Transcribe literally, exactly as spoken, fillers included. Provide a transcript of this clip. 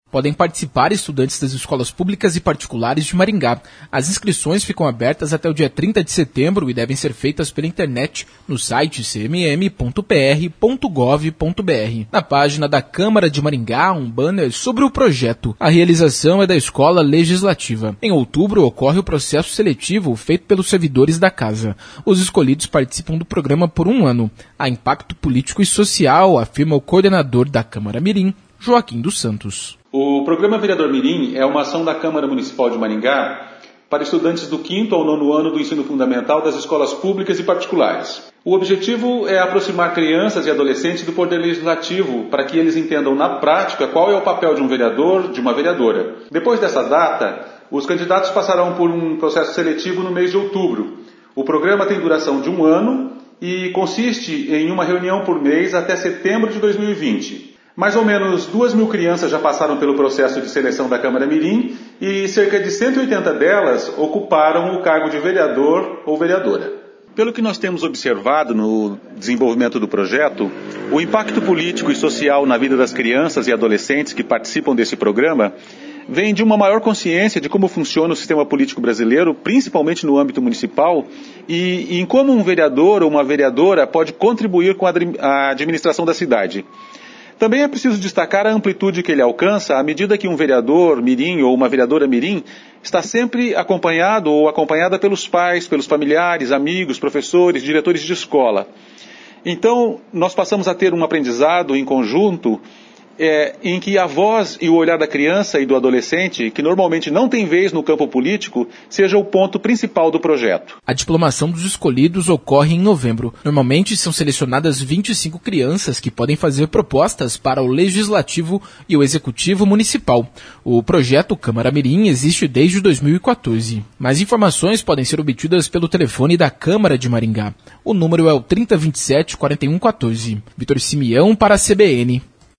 Podem participar estudantes das escolas públicas e particulares de Maringá. As inscrições ficam abertas até o dia trinta de setembro e devem ser feitas pela internet no site c m m ponto p r ponto gov ponto b r. Na página da Câmara de Maringá, um banner sobre o projeto. A realização é da Escola Legislativa. Em outubro, ocorre o processo seletivo feito pelos servidores da Casa. Os escolhidos participam do programa por um ano. Há impacto político e social, afirma o coordenador da Câmara Mirim, Joaquim dos Santos. O Programa Vereador Mirim é uma ação da Câmara Municipal de Maringá para estudantes do quinto ao nono ano do ensino fundamental das escolas públicas e particulares. O objetivo é aproximar crianças e adolescentes do poder legislativo para que eles entendam na prática qual é o papel de um vereador, de uma vereadora. Depois dessa data, os candidatos passarão por um processo seletivo no mês de outubro. O programa tem duração de um ano e consiste em uma reunião por mês até setembro de dois mil e vinte. Mais ou menos duas mil crianças já passaram pelo processo de seleção da Câmara Mirim e cerca de cento e oitenta delas ocuparam o cargo de vereador ou vereadora. Pelo que nós temos observado no desenvolvimento do projeto, o impacto político e social na vida das crianças e adolescentes que participam desse programa vem de uma maior consciência de como funciona o sistema político brasileiro, principalmente no âmbito municipal, e, e em como um vereador ou uma vereadora pode contribuir com a administração da cidade. Também é preciso destacar a amplitude que ele alcança à medida que um vereador mirim ou uma vereadora mirim está sempre acompanhado ou acompanhada pelos pais, pelos familiares, amigos, professores, diretores de escola. Então, nós passamos a ter um aprendizado em conjunto É, em que a voz e o olhar da criança e do adolescente, que normalmente não tem vez no campo político, seja o ponto principal do projeto. A diplomação dos escolhidos ocorre em novembro. Normalmente são selecionadas vinte e cinco crianças que podem fazer propostas para o Legislativo e o Executivo Municipal. O projeto Câmara Mirim existe desde dois mil e quatorze. Mais informações podem ser obtidas pelo telefone da Câmara de Maringá. O número é o trinta, vinte e sete, quarenta e um, quatorze. Vitor Simeão para a C B N.